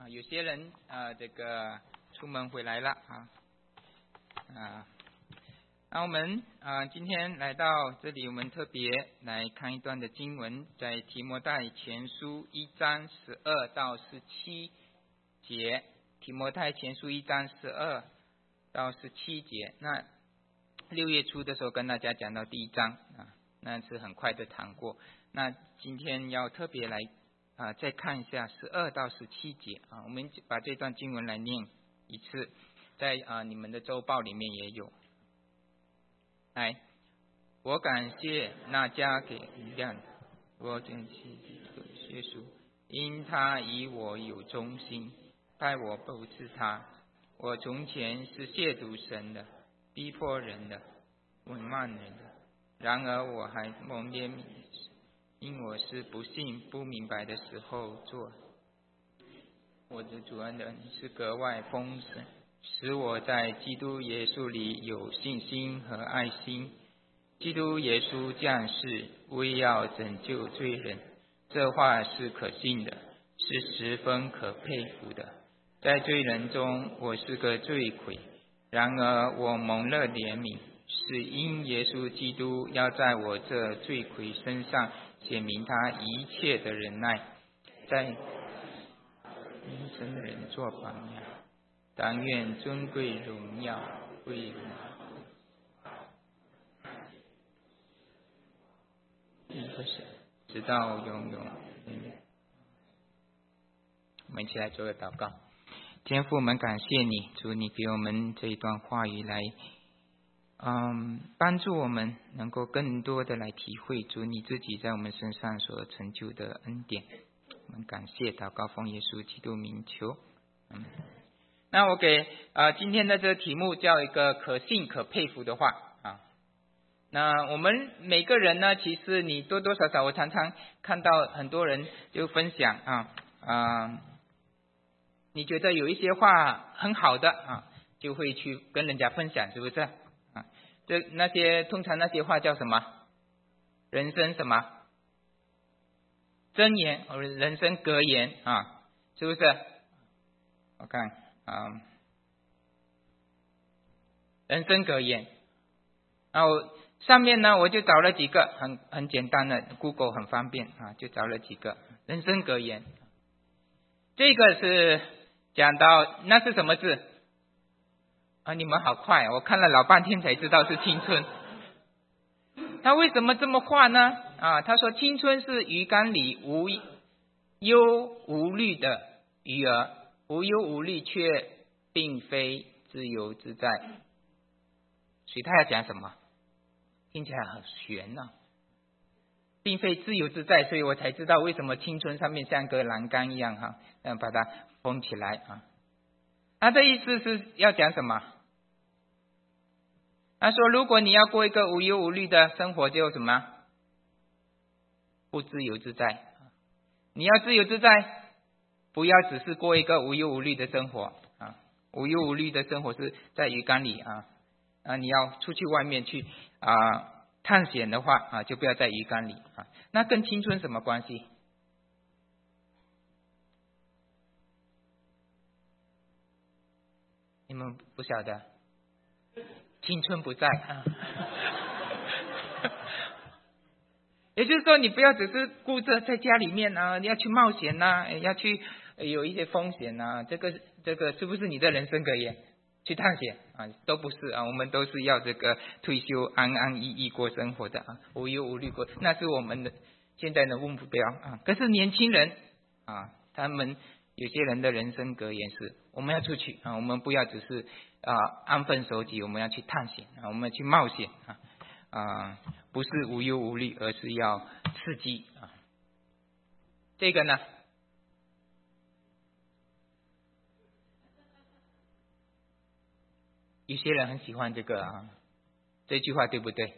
有些人出门回来了那我们今天来到这里，我们特别来看一段的经文，在提摩太前书1章12到17节。提摩太前书1章12到17节。那6月初的时候跟大家讲到第1章那是很快的谈过。那今天要特别来再看一下12到17节我们把这段经文来念一次，在你们的周报里面也有。来，我感谢那加给力量我珍惜耶稣，因他以我有忠心，派我布置他。我从前是亵渎神的，逼迫人的，侮慢人的，然而我还蒙怜悯，因我是不信不明白的时候做。我的主恩人是格外丰盛，使我在基督耶稣里有信心和爱心。基督耶稣降世为要拯救罪人，这话是可信的，是十分可佩服的。在罪人中我是个罪魁，然而我蒙了怜悯，是因耶稣基督要在我这罪魁身上显明他一切的忍耐，在因神的人做榜样。但愿尊贵荣耀归一个神，直到永永远远。我们一起来做个祷告。天父，我们感谢你，主，你给我们这一段话语来帮助我们能够更多的来体会主你自己在我们身上所成就的恩典。我们感谢，祷告奉耶稣基督名求。那我给今天的这个题目叫一个可信可佩服的话那我们每个人呢，其实你多多少少，我常常看到很多人就分享你觉得有一些话很好的就会去跟人家分享，是不是通常那些话叫什么？人生什么箴言，人生格言是不是？我看人生格言上面呢我就找了几个很简单的 ，Google 很方便就找了几个人生格言。这个是讲到那是什么字你们好快，我看了老半天才知道是青春。他为什么这么画呢他说青春是鱼缸里无忧无虑的鱼儿，无忧无虑却并非自由自在。所以他要讲什么？听起来很玄并非自由自在，所以我才知道为什么青春上面像个栏杆一样把它封起来他这意思是要讲什么？他说如果你要过一个无忧无虑的生活，就什么？不自由自在。你要自由自在，不要只是过一个无忧无虑的生活无忧无虑的生活是在鱼缸里你要出去外面去探险的话就不要在鱼缸里那跟青春什么关系？你们不晓得？青春不在也就是说你不要只是顾着在家里面你要去冒险要去有一些风险这个是不是你的人生格言？去探险都不是我们都是要这个退休安安逸逸过生活的无忧无虑过，那是我们的现在的目标可是年轻人他们有些人的人生格言是我们要出去我们不要只是安分守己，我们要去探险我们去冒险不是无忧无虑，而是要刺激这个呢有些人很喜欢这个这句话对不对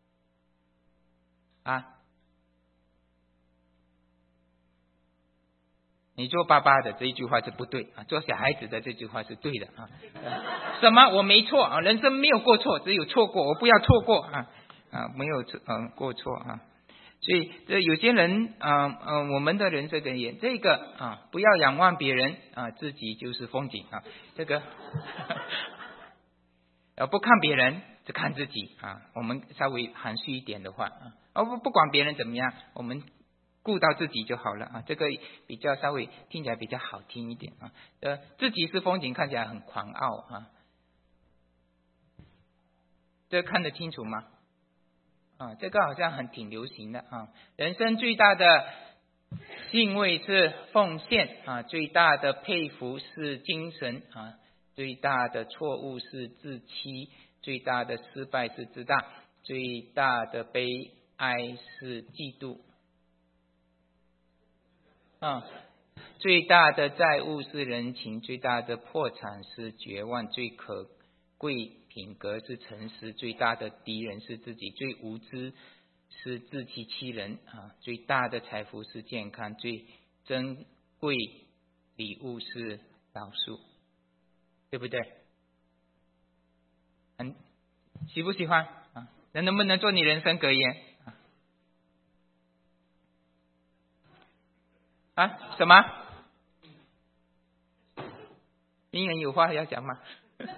你做爸爸的这一句话是不对做小孩子的这句话是对的什么？我没错人生没有过错，只有错过，我不要错过没有过错所以有些人我们的人生格言，这个不要仰望别人自己就是风景这个不看别人，只看自己我们稍微含蓄一点的话不管别人怎么样，我们顾到自己就好了这个比较稍微听起来比较好听一点自己是风景看起来很狂傲这看得清楚吗？这个好像挺流行的人生最大的敬畏是奉献最大的佩服是精神最大的错误是自欺，最大的失败是自大，最大的悲哀是嫉妒最大的债务是人情，最大的破产是绝望，最可贵品格是诚实，最大的敌人是自己，最无知是自欺欺人最大的财富是健康，最珍贵礼物是饶恕，对不对？喜不喜欢能不能做你人生格言什么？名人有话要讲吗？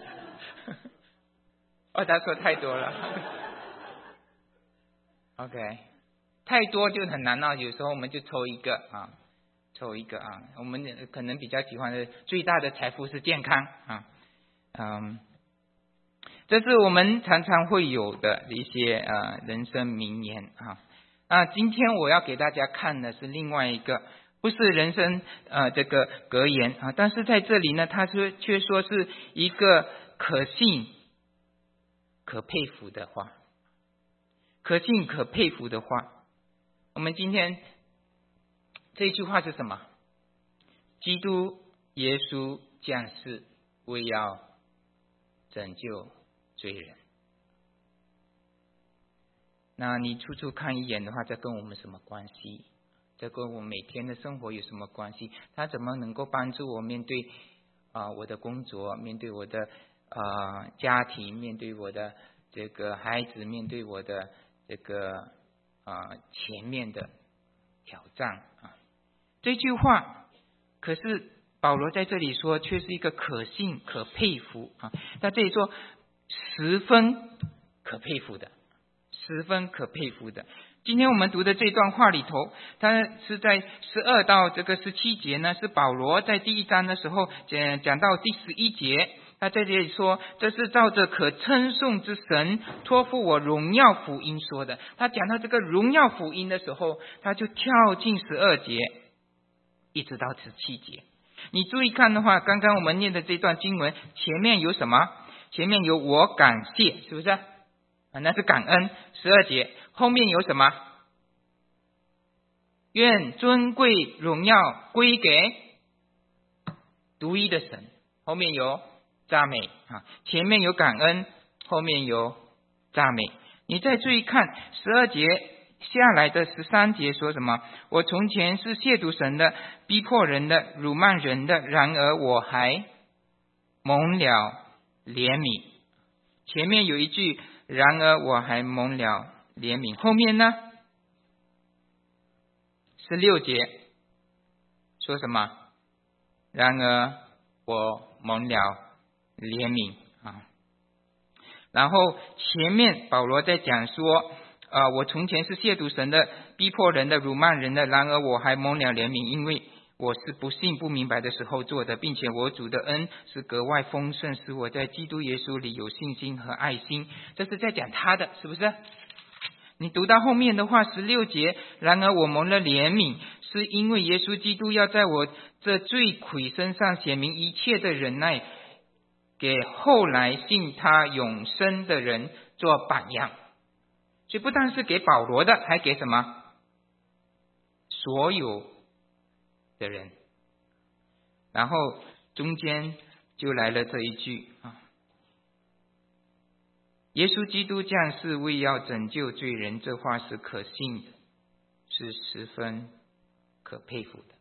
他说太多了OK， 太多就很难有时候我们就抽一个我们可能比较喜欢的最大的财富是健康这是我们常常会有的一些人生名言今天我要给大家看的是另外一个，不是人生这个格言但是在这里呢，他却说是一个可信可佩服的话，可信可佩服的话。我们今天这句话是什么？基督耶稣降世为要拯救罪人。那你处处看一眼的话，这跟我们什么关系？这跟我们每天的生活有什么关系？他怎么能够帮助我面对我的工作，面对我的家庭，面对我的这个孩子，面对我的这个前面的挑战这句话可是保罗在这里说却是一个可信可佩服在这里说十分可佩服的，十分可佩服的。今天我们读的这段话里头，它是在12到这个17节呢，是保罗在第1章的时候讲到第11节，他在这里说这是照着可称颂之神托付我荣耀福音说的。他讲到这个荣耀福音的时候，他就跳进12节一直到17节。你注意看的话，刚刚我们念的这段经文前面有什么？前面有我感谢，是不是那是感恩。12节后面有什么？愿尊贵荣耀归给独一的神，后面有赞美前面有感恩，后面有赞美。你再注意看12节下来的13节说什么？我从前是亵渎神的，逼迫人的，辱骂人的，然而我还蒙了怜悯。前面有一句然而我还蒙了怜悯，后面呢16节说什么？然而我蒙了怜悯然后前面保罗在讲说我从前是亵渎神的，逼迫人的，辱骂人的，然而我还蒙了怜悯，因为我是不信不明白的时候做的，并且我主的恩是格外丰盛，使我在基督耶稣里有信心和爱心。这是在讲他的，是不是？你读到后面的话16节，然而我蒙了怜悯，是因为耶稣基督要在我这罪魁身上显明一切的忍耐，给后来信他永生的人做榜样。所以不但是给保罗的，还给什么？所有的人。然后中间就来了这一句耶稣基督降世为要拯救罪人，这话是可信的，是十分可佩服的。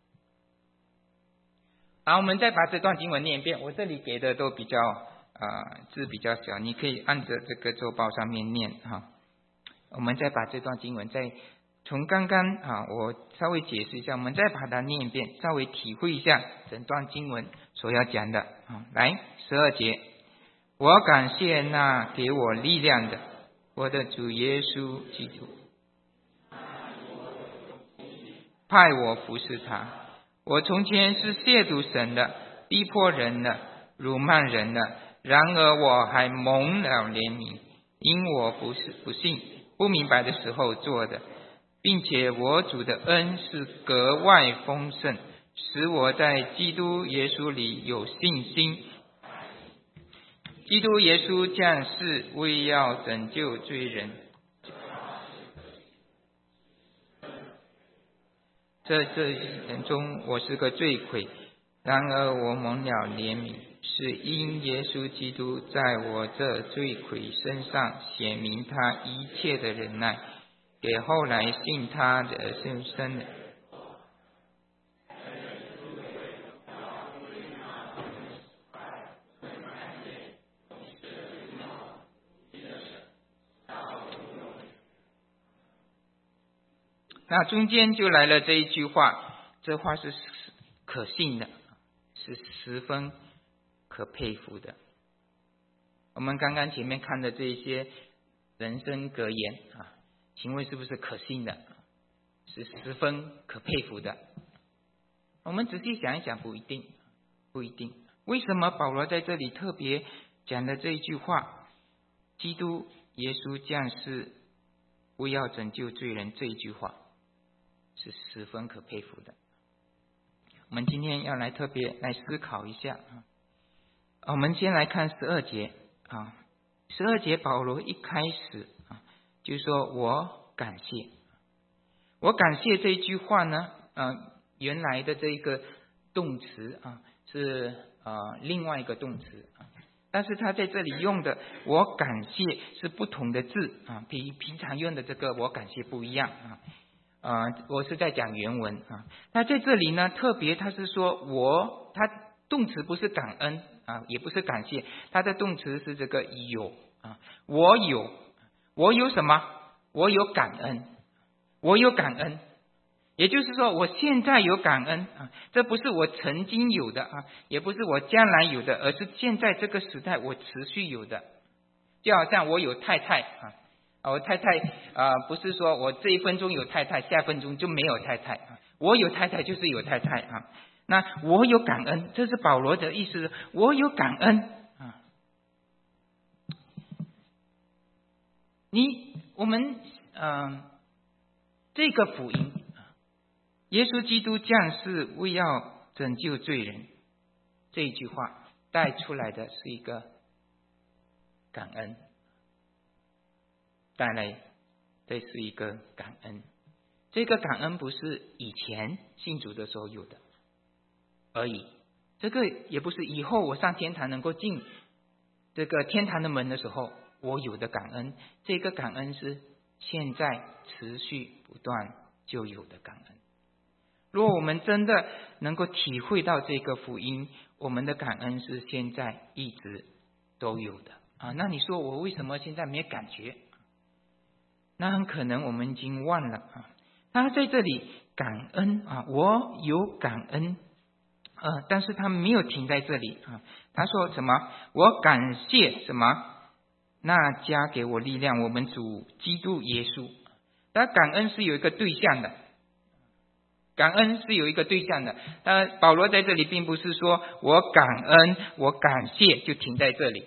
好，我们再把这段经文念一遍。我这里给的都比较字比较小，你可以按着这个周报上面念我们再把这段经文再从刚刚我稍微解释一下，我们再把它念一遍，稍微体会一下整段经文所要讲的。来，12节，我感谢那给我力量的，我的主耶稣基督，派我服侍他。我从前是亵渎神的，逼迫人的，辱骂人的，然而我还蒙了怜悯，因我不信不明白的时候做的，并且我主的恩是格外丰盛，使我在基督耶稣里有信心。基督耶稣降世为要拯救罪人，这人中我是个罪魁，然而我蒙了怜悯，是因耶稣基督在我这罪魁身上显明他一切的忍耐，给后来信他的生的。那中间就来了这一句话，这话是可信的，是十分可佩服的。我们刚刚前面看的这一些人生格言请问是不是可信的？是十分可佩服的。我们仔细想一想，不一定。为什么保罗在这里特别讲的这一句话，基督耶稣降世为要拯救罪人，这一句话是十分可佩服的。我们今天要来特别来思考一下。我们先来看12节12节保罗一开始就说我感谢。我感谢这一句话呢原来的这个动词是另外一个动词但是他在这里用的我感谢是不同的字比平常用的这个我感谢不一样我是在讲原文他在这里呢特别他是说他动词不是感恩也不是感谢，他的动词是这个有我有什么？我有感恩，也就是说我现在有感恩这不是我曾经有的也不是我将来有的，而是现在这个时代我持续有的。就好像我有太太我太太不是说我这一分钟有太太，下分钟就没有太太我有太太就是有太太那我有感恩，这是保罗的意思，我有感恩我们这个福音耶稣基督降世为要拯救罪人，这一句话带出来的是一个感恩，带来这是一个感恩。这个感恩不是以前信主的时候有的而已，这个也不是以后我上天堂能够进这个天堂的门的时候我有的感恩，这个感恩是现在持续不断就有的感恩。如果我们真的能够体会到这个福音，我们的感恩是现在一直都有的那你说我为什么现在没有感觉？那很可能我们已经忘了他在这里感恩我有感恩但是他没有停在这里他说什么？我感谢什么？那加给我力量我们主基督耶稣。但感恩是有一个对象的，感恩是有一个对象的。但保罗在这里并不是说我感恩我感谢就停在这里。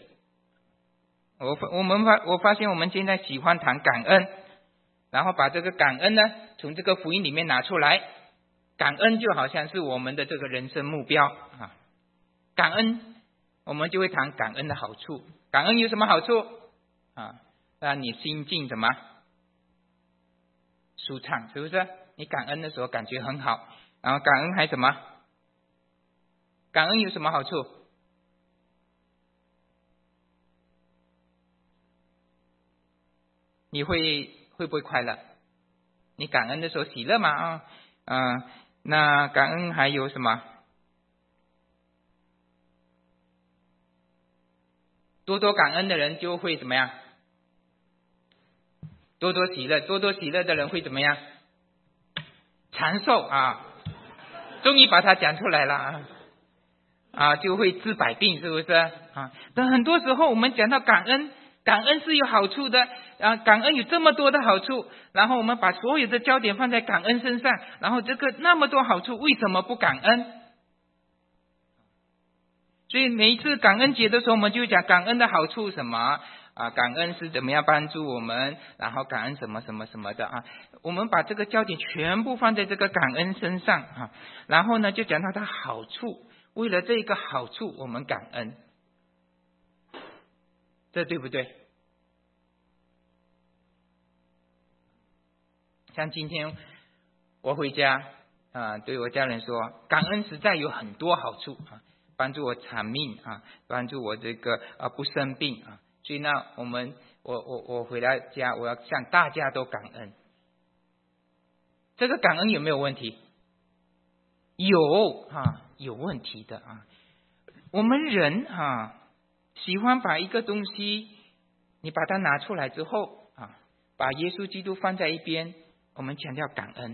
我发现我们现在喜欢谈感恩，然后把这个感恩呢从这个福音里面拿出来，感恩就好像是我们的这个人生目标感恩我们就会谈感恩的好处。感恩有什么好处让你心境什么舒畅，是不是？你感恩的时候感觉很好。然后感恩还什么？感恩有什么好处？你会不会快乐？你感恩的时候喜乐吗？那感恩还有什么？多多感恩的人就会怎么样？多多喜乐。多多喜乐的人会怎么样？ 长寿啊，终于把它讲出来了啊，就会治百病，是不是啊？但很多时候我们讲到感恩，感恩是有好处的啊，感恩有这么多的好处，然后我们把所有的焦点放在感恩身上，然后这个那么多好处，为什么不感恩？所以每一次感恩节的时候，我们就讲感恩的好处什么啊？感恩是怎么样帮助我们，然后感恩什么什么什么的啊？我们把这个焦点全部放在这个感恩身上啊，然后呢就讲到它好处，为了这个好处我们感恩，这对不对？像今天我回家对我家人说，感恩实在有很多好处啊，帮助我长命啊，帮助我这个不生病啊，所以呢，我回到家，我要向大家都感恩。这个感恩有没有问题？有问题的啊。我们人喜欢把一个东西，你把它拿出来之后把耶稣基督放在一边，我们强调感恩，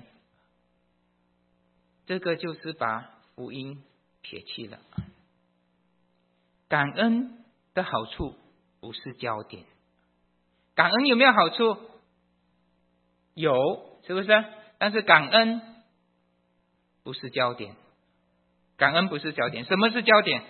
这个就是把福音撇弃了。感恩的好处不是焦点，感恩有没有好处？有，是不是？但是感恩不是焦点，感恩不是焦点。什么是焦点？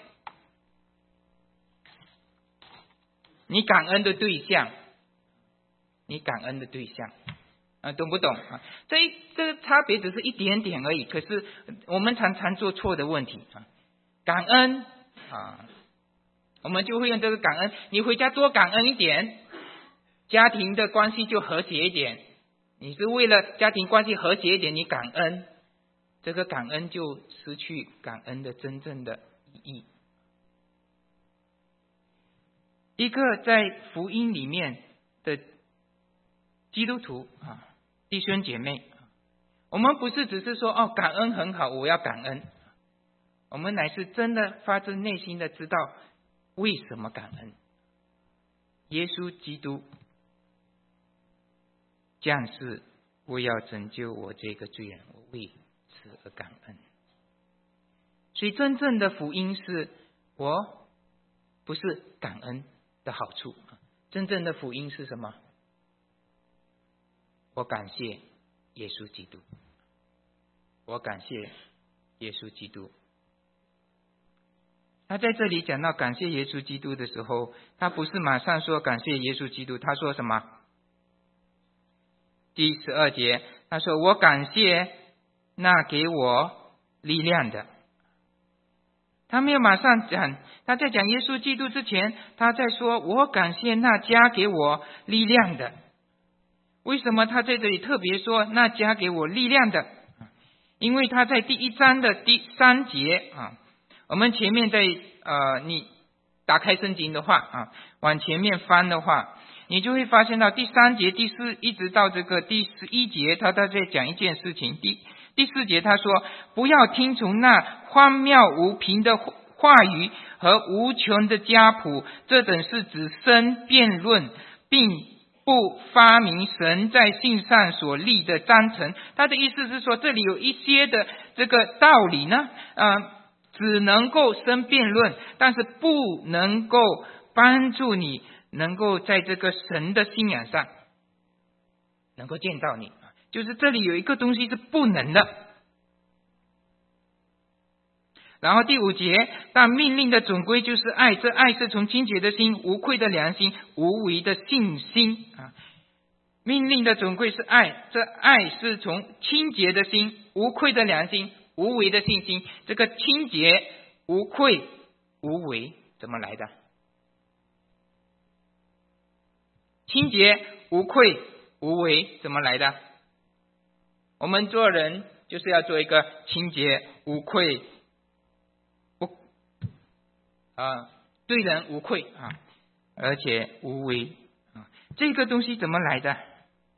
你感恩的对象，你感恩的对象懂不懂啊？这个差别只是一点点而已，可是我们常常做错的问题感恩我们就会用这个感恩，你回家多感恩一点，家庭的关系就和谐一点。你是为了家庭关系和谐一点，你感恩，这个感恩就失去感恩的真正的意义。一个在福音里面的基督徒弟兄姐妹，我们不是只是说感恩很好，我要感恩，我们乃是真的发自内心的知道为什么感恩。耶稣基督降世为要拯救我这个罪人，我为此而感恩。所以真正的福音是我不是感恩的好处，真正的福音是什么？我感谢耶稣基督，我感谢耶稣基督。他在这里讲到感谢耶稣基督的时候，他不是马上说感谢耶稣基督，他说什么？第12节，他说我感谢那给我力量的。他没有马上讲，他在讲耶稣基督之前，他在说我感谢那加给我力量的。为什么他在这里特别说那加给我力量的？因为他在第1章的第3节我们前面在你打开圣经的话往前面翻的话，你就会发现到第3节、第4一直到这个第11节，他在讲一件事情。第4节他说，不要听从那荒谬无凭的话语和无穷的家谱，这等是指生辩论，并不发明神在信上所立的章程。他的意思是说，这里有一些的这个道理呢只能够生辩论，但是不能够帮助你能够在这个神的信仰上能够见到你，就是这里有一个东西是不能的。然后第5节，但命令的总归就是爱，这爱是从清洁的心、无愧的良心、无为的信心命令的总归是爱，这爱是从清洁的心、无愧的良心、无为的信心。这个清洁、无愧、无为怎么来的？清洁、无愧、无为怎么来的？我们做人就是要做一个清洁、无愧对人无愧而且无为这个东西怎么来的？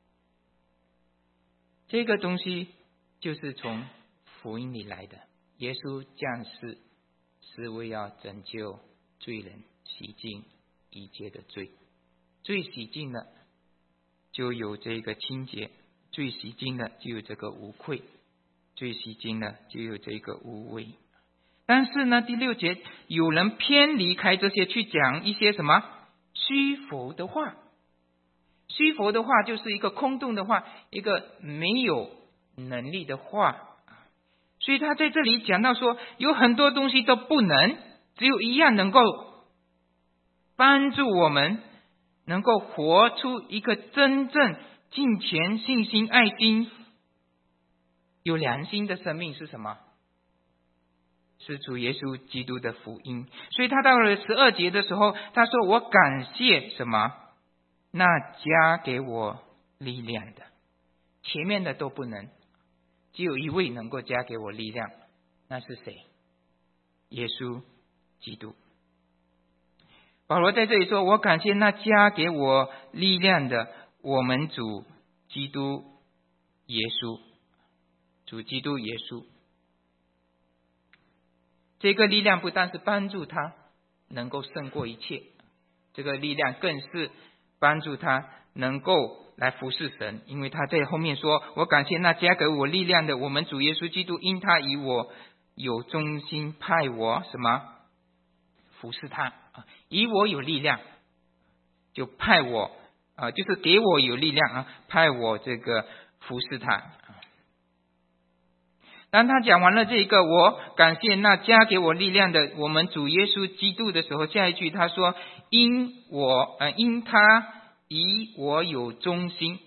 这个东西就是从福音里来的。耶稣降世是为要拯救罪人，洗净一切的罪。罪洗净了，就有这个清洁；罪洗净了，就有这个无愧。 最吸睛的就有这个无为。但是呢，第6节有人偏离开这些，去讲一些什么虚浮的话。虚浮的话就是一个空洞的话，一个没有能力的话。所以他在这里讲到说，有很多东西都不能，只有一样能够帮助我们能够活出一个真正敬虔、信心、爱心、有良心的生命是什么？是主耶稣基督的福音。所以他到了12节的时候，他说我感谢什么？那加给我力量的。前面的都不能，只有一位能够加给我力量，那是谁？耶稣基督。保罗在这里说，我感谢那加给我力量的我们主基督耶稣。主基督耶稣，这个力量不但是帮助他能够胜过一切，这个力量更是帮助他能够来服侍神。因为他在后面说，我感谢那加给我力量的我们主耶稣基督，因他以我有忠心，派我什么服侍他，以我有力量就派我就是给我有力量派我这个服侍他。当他讲完了这个我感谢那加给我力量的我们主耶稣基督的时候，下一句他说因他以我有忠心。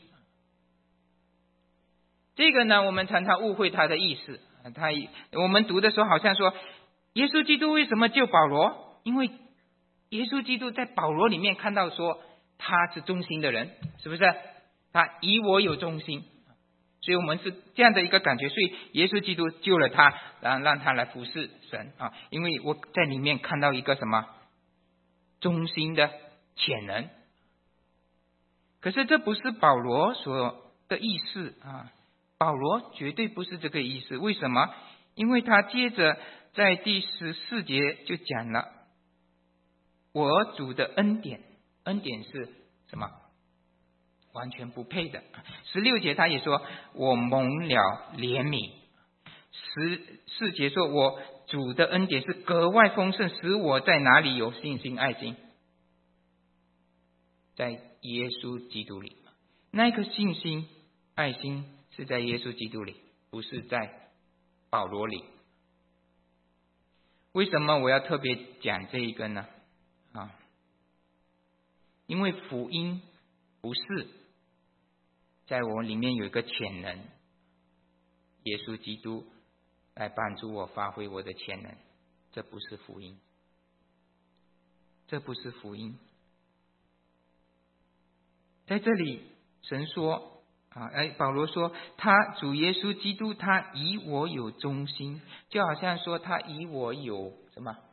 这个呢，我们常常误会他的意思。我们读的时候好像说，耶稣基督为什么救保罗？因为耶稣基督在保罗里面看到说他是忠心的人，是不是？他以我有忠心，所以我们是这样的一个感觉。所以耶稣基督救了他，然后让他来服侍神因为我在里面看到一个什么忠心的潜能。可是这不是保罗所的意思保罗绝对不是这个意思。为什么？因为他接着在第14节就讲了，我主的恩典。恩典是什么？完全不配的。16节他也说我蒙了怜悯。14节说我主的恩典是格外丰盛，使我在哪里有信心爱心？在耶稣基督里。那个信心爱心是在耶稣基督里，不是在保罗里。为什么我要特别讲这一个呢？因为福音不是在我里面有一个潜能，耶稣基督来帮助我发挥我的潜能，这不是福音，这不是福音。在这里神说保罗说他主耶稣基督他以我有忠心，就好像说他以我有什么，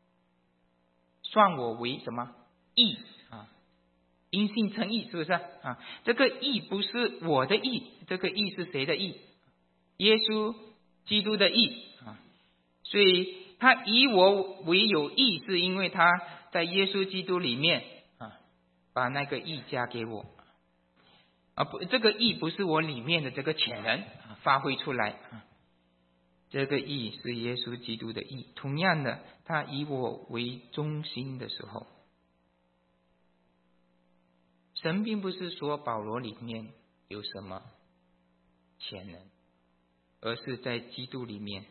算我为什么义因信称义，是不是这个义不是我的义，这个义是谁的义？耶稣基督的义所以他以我为有义，是因为他在耶稣基督里面把那个义加给我这个义不是我里面的这个潜能发挥出来这个义是耶稣基督的义。同样的，他以我为中心的时候，神并不是说保罗里面有什么潜能，而是在基督里面。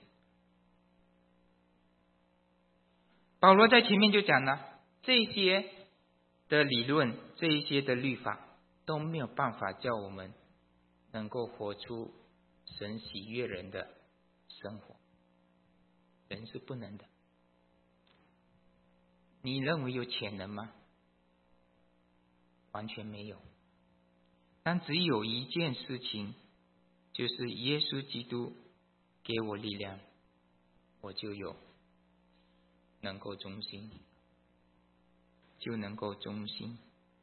保罗在前面就讲了，这些的理论，这一些的律法都没有办法叫我们能够活出神喜悦人的生活，人是不能的。你认为有潜能吗？完全没有。但只有一件事情，就是耶稣基督给我力量，我就有能够忠心，就能够忠心。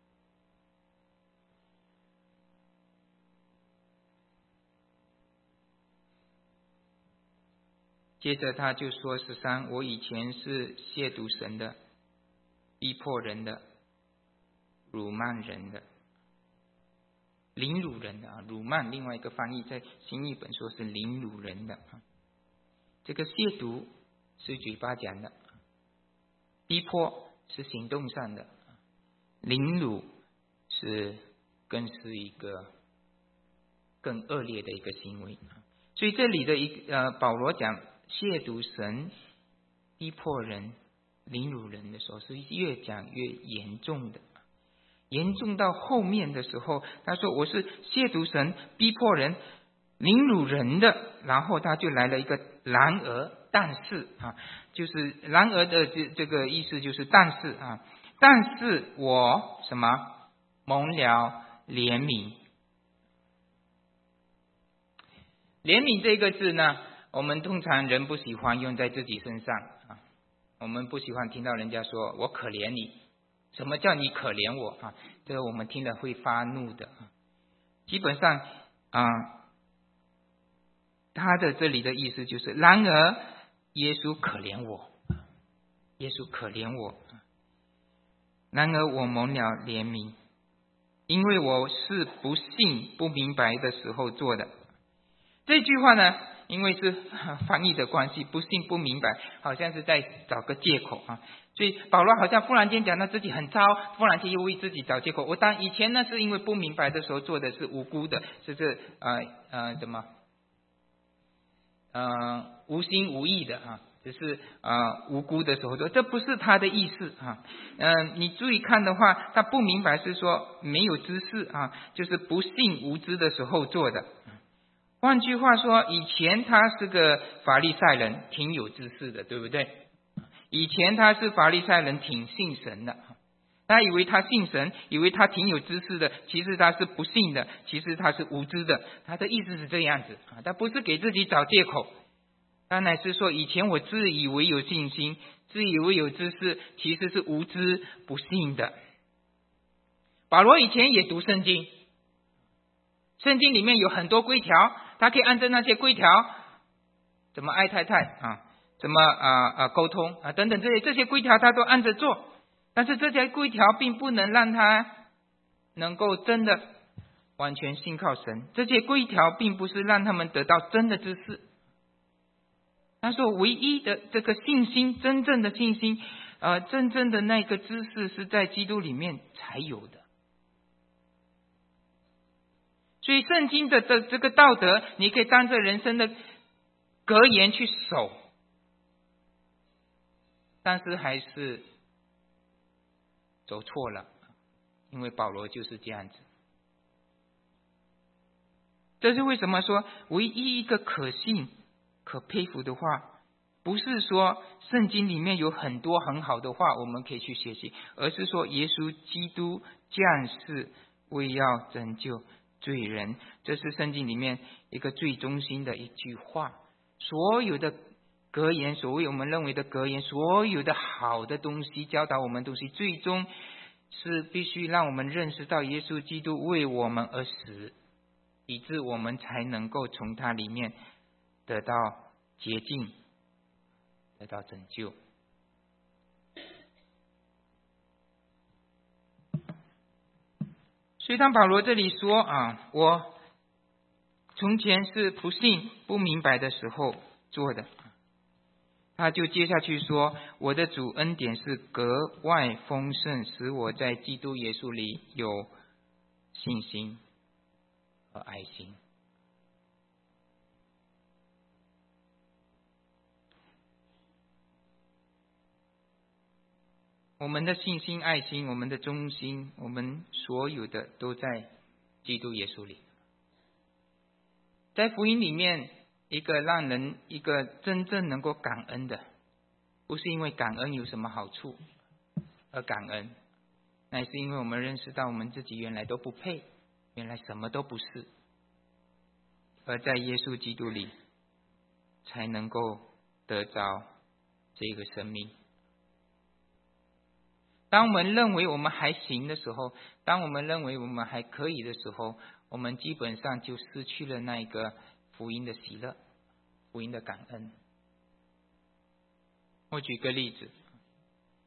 接着他就说13，我以前是亵渎神的，逼迫人的，辱骂人的。 凌辱人的辱骂，另外一个翻译在新译本说是凌辱人的。这个亵渎是嘴巴讲的，逼迫是行动上的，凌辱更是一个更恶劣的一个行为。所以这里的保罗讲亵渎神、逼迫人、凌辱人的时候，是越讲越严重的。严重到后面的时候，他说我是亵渎神、逼迫人、凌辱人的，然后他就来了一个然而但是就是然而的这个意思就是但是但是我什么蒙了怜悯。怜悯这个字呢，我们通常人不喜欢用在自己身上我们不喜欢听到人家说我可怜你，什么叫你可怜我这个我们听了会发怒的。基本上他的这里的意思就是然而耶稣可怜我，耶稣可怜我，然而我蒙了怜悯，因为我是不信不明白的时候做的。这句话呢，因为是翻译的关系，不信不明白好像是在找个借口所以保罗好像忽然间讲到自己很糟，忽然间又为自己找借口。我以前呢是因为不明白的时候做的是无辜的，是无心无意的只是无辜的时候做，这不是他的意思你注意看的话，他不明白是说没有知识就是不信无知的时候做的。换句话说，以前他是个法利赛人，挺有知识的，对不对？以前他是法利赛人，挺信神的，他以为他信神，以为他挺有知识的，其实他是不信的，其实他是无知的。他的意思是这样子他不是给自己找借口，他乃是说以前我自以为有信心，自以为有知识，其实是无知不信的。保罗以前也读圣经，圣经里面有很多规条，他可以按照那些规条怎么爱太太怎么沟通等等这些规条他都按着做，但是这些规条并不能让他能够真的完全信靠神，这些规条并不是让他们得到真的知识。他说唯一的这个信心，真正的信心真正的那个知识是在基督里面才有的。所以圣经的这个道德，你可以当着人生的格言去守，但是还是走错了，因为保罗就是这样子。这是为什么说唯一一个可信可佩服的话，不是说圣经里面有很多很好的话我们可以去学习，而是说耶稣基督降世为要拯救罪人，这是圣经里面一个最中心的一句话。所有的格言，所谓我们认为的格言，所有的好的东西，教导我们东西，最终是必须让我们认识到耶稣基督为我们而死，以致我们才能够从他里面得到洁净，得到拯救。所以当保罗这里说我从前是不信不明白的时候做的，他就接下去说我的主恩典是格外丰盛，使我在基督耶稣里有信心和爱心。我们的信心、爱心，我们的忠心，我们所有的都在基督耶稣里。在福音里面，一个让人一个真正能够感恩的，不是因为感恩有什么好处而感恩，乃是因为我们认识到我们自己原来都不配，原来什么都不是，而在耶稣基督里才能够得着这个生命。当我们认为我们还行的时候，当我们认为我们还可以的时候，我们基本上就失去了那个福音的喜乐，福音的感恩。我举个例子，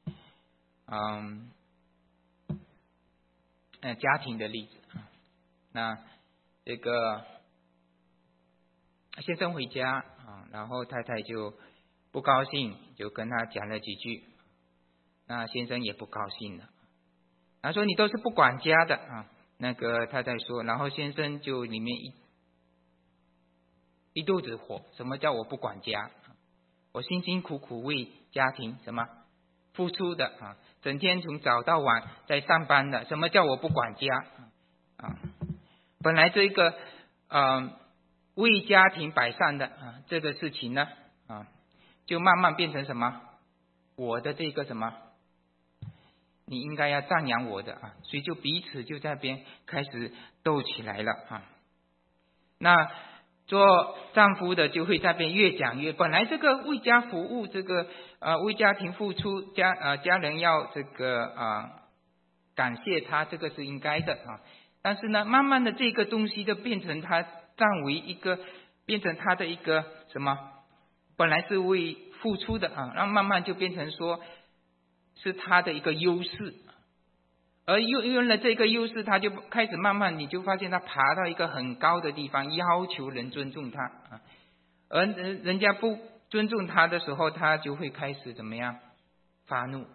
家庭的例子。 那这个先生回家然后太太就不高兴，就跟他讲了几句，那先生也不高兴了，他说你都是不管家的那个太太说，然后先生就里面一肚子火，什么叫我不管家？我辛辛苦苦为家庭什么付出的整天从早到晚在上班的，什么叫我不管家本来这个为家庭摆上的这个事情呢就慢慢变成什么？我的这个什么？你应该要赞扬我的所以就彼此就在那边开始斗起来了那做丈夫的就会在那边越讲越，本来这个为家服务，这个为家庭付出，家人要这个感谢他，这个是应该的但是呢，慢慢的这个东西就变成他占为一个，变成他的一个什么？本来是为付出的然后慢慢就变成说是他的一个优势，而用了这个优势，他就开始慢慢你就发现他爬到一个很高的地方，要求人尊重他而人家不尊重他的时候，他就会开始怎么样发怒。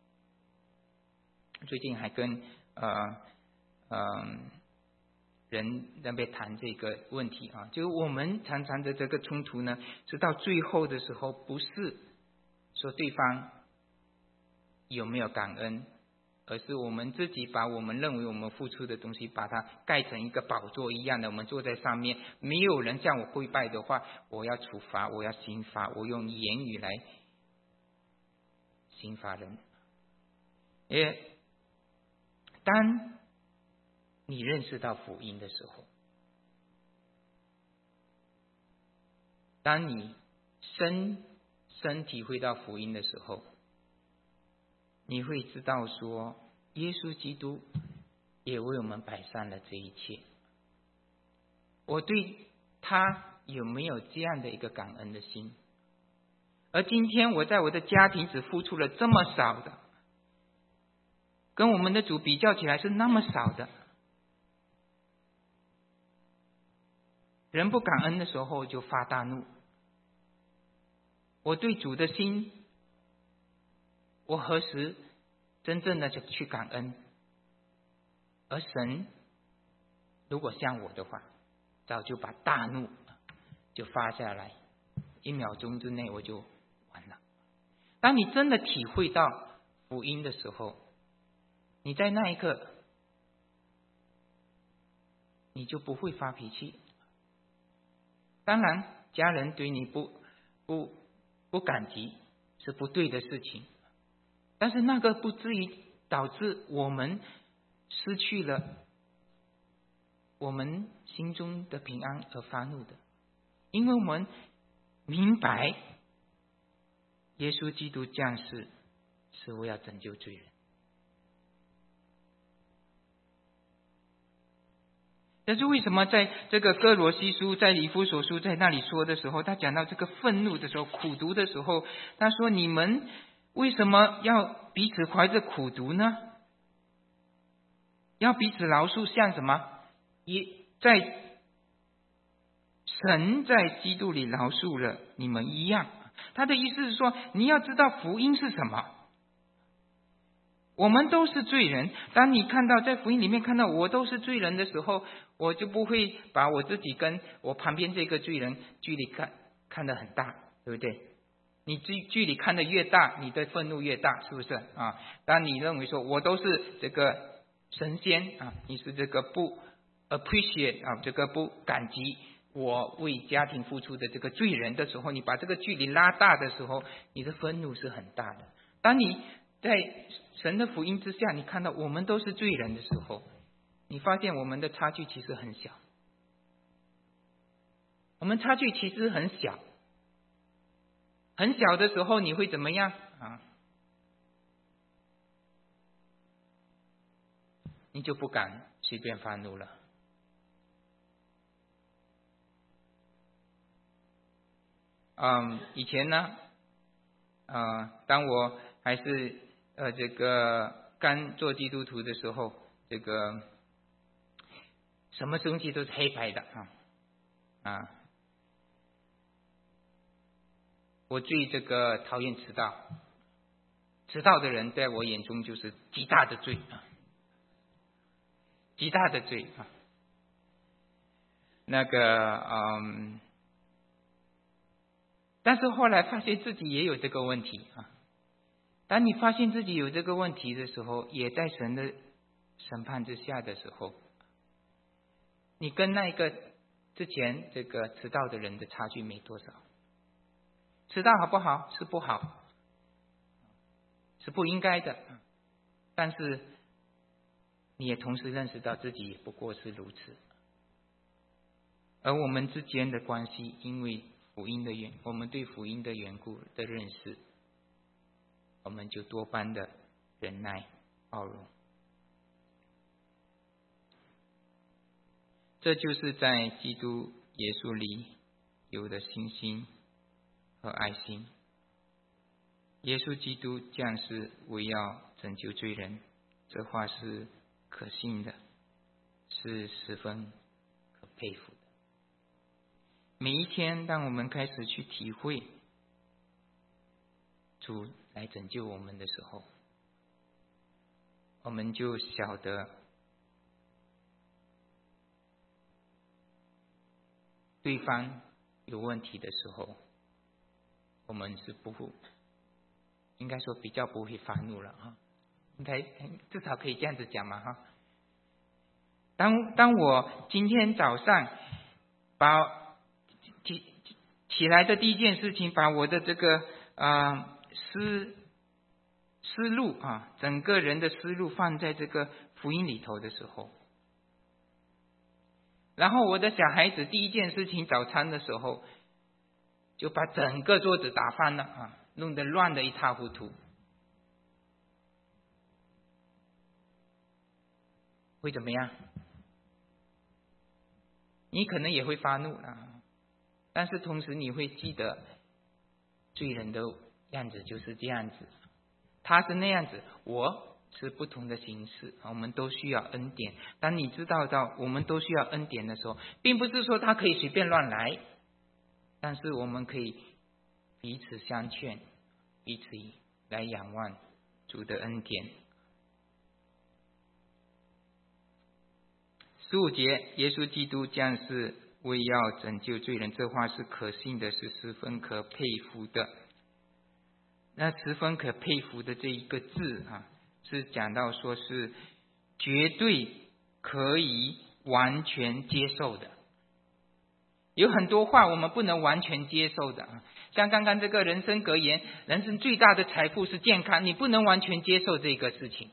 最近还跟人那边谈这个问题就我们常常的这个冲突呢，是到最后的时候，不是说对方有没有感恩，而是我们自己把我们认为我们付出的东西，把它盖成一个宝座一样的，我们坐在上面，没有人向我跪拜的话，我要处罚，我要刑罚，我用言语来刑罚人。当你认识到福音的时候，当你深体会到福音的时候，你会知道说，耶稣基督也为我们摆上了这一切。我对他有没有这样的一个感恩的心？而今天我在我的家庭只付出了这么少的，跟我们的主比较起来是那么少的。人不感恩的时候就发大怒。我对主的心，我何时真正的去感恩？而神如果像我的话，早就把大怒就发下来，1秒钟之内我就完了。当你真的体会到福音的时候，你在那一刻你就不会发脾气。当然家人对你不感激是不对的事情，但是那个不至于导致我们失去了我们心中的平安而发怒的，因为我们明白耶稣基督降世是为了拯救罪人。但是为什么在这个哥罗西书，在以弗所书在那里说的时候，他讲到这个愤怒的时候，苦毒的时候，他说你们为什么要彼此怀着苦毒呢？要彼此饶恕，像什么？神在基督里饶恕了你们一样。他的意思是说，你要知道福音是什么。我们都是罪人，当你看到在福音里面看到我都是罪人的时候，我就不会把我自己跟我旁边这个罪人距离看得很大，对不对？你距离看得越大，你的愤怒越大，是不是当你认为说我都是这个神仙你是这个不 appreciate 这个不感激我为家庭付出的这个罪人的时候，你把这个距离拉大的时候，你的愤怒是很大的。当你在神的福音之下，你看到我们都是罪人的时候，你发现我们的差距其实很小。我们差距其实很小，很小的时候你会怎么样你就不敢随便发怒了。以前呢当我还是这个刚做基督徒的时候，这个什么东西都是黑白的我最讨厌迟到，迟到的人在我眼中就是极大的罪极大的罪但是后来发现自己也有这个问题当你发现自己有这个问题的时候，也在神的审判之下的时候，你跟那个之前迟到的人的差距没多少。迟到好不好？是不好，是不应该的，但是你也同时认识到自己也不过是如此。而我们之间的关系，因为我们对福音的缘故的认识，我们就多半的忍耐包容。这就是在基督耶稣里有的信心和爱心。耶稣基督降世为要拯救罪人，这话是可信的，是十分可佩服的。每一天当我们开始去体会主来拯救我们的时候，我们就晓得对方有问题的时候，我们是应该说比较不会发怒了应该至少可以这样子讲嘛当我今天早上把起来的第一件事情，把我的思路整个人的思路放在这个福音里头的时候，然后我的小孩子第一件事情早餐的时候就把整个桌子打翻了弄得乱得一塌糊涂，会怎么样？你可能也会发怒但是同时你会记得罪人的样子就是这样子，他是那样子，我是不同的形式，我们都需要恩典。当你知道到我们都需要恩典的时候，并不是说他可以随便乱来，但是我们可以彼此相劝，彼此来仰望主的恩典。15节，耶稣基督降世为要拯救罪人，这话是可信的，是十分可佩服的。那十分可佩服的这一个字是讲到说是绝对可以完全接受的。有很多话我们不能完全接受的像刚刚这个人生格言，人生最大的财富是健康，你不能完全接受这个事情，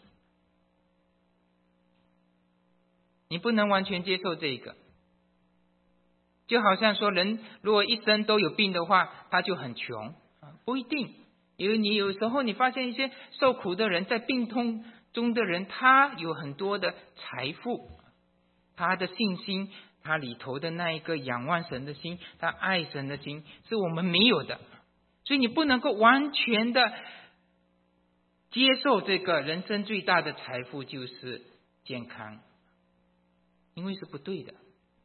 你不能完全接受这个。就好像说人如果一生都有病的话，他就很穷不一定。因为你有时候你发现一些受苦的人，在病痛中的人，他有很多的财富，他的信心，他里头的那一个仰望神的心，他爱神的心，是我们没有的。所以你不能够完全的接受这个人生最大的财富就是健康，因为是不对的。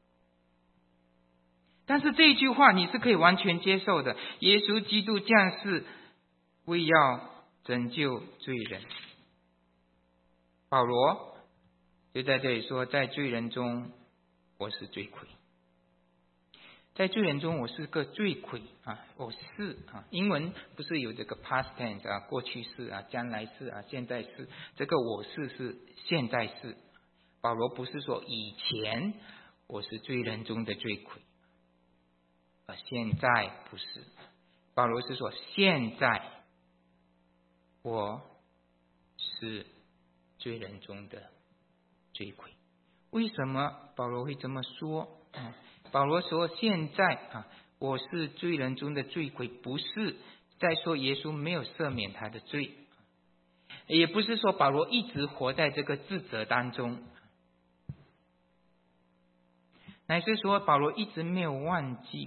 但是这一句话你是可以完全接受的，耶稣基督降世为要拯救罪人。保罗就在这里说，在罪人中我是罪魁，在罪人中我是个罪魁我是英文不是有这个 past tense 过去式将来式现在式，这个我是现在式。保罗不是说以前我是罪人中的罪魁，现在不是，保罗是说现在我是罪人中的罪魁。为什么保罗会这么说？保罗说现在我是罪人中的罪魁，不是在说耶稣没有赦免他的罪，也不是说保罗一直活在这个自责当中，乃是说保罗一直没有忘记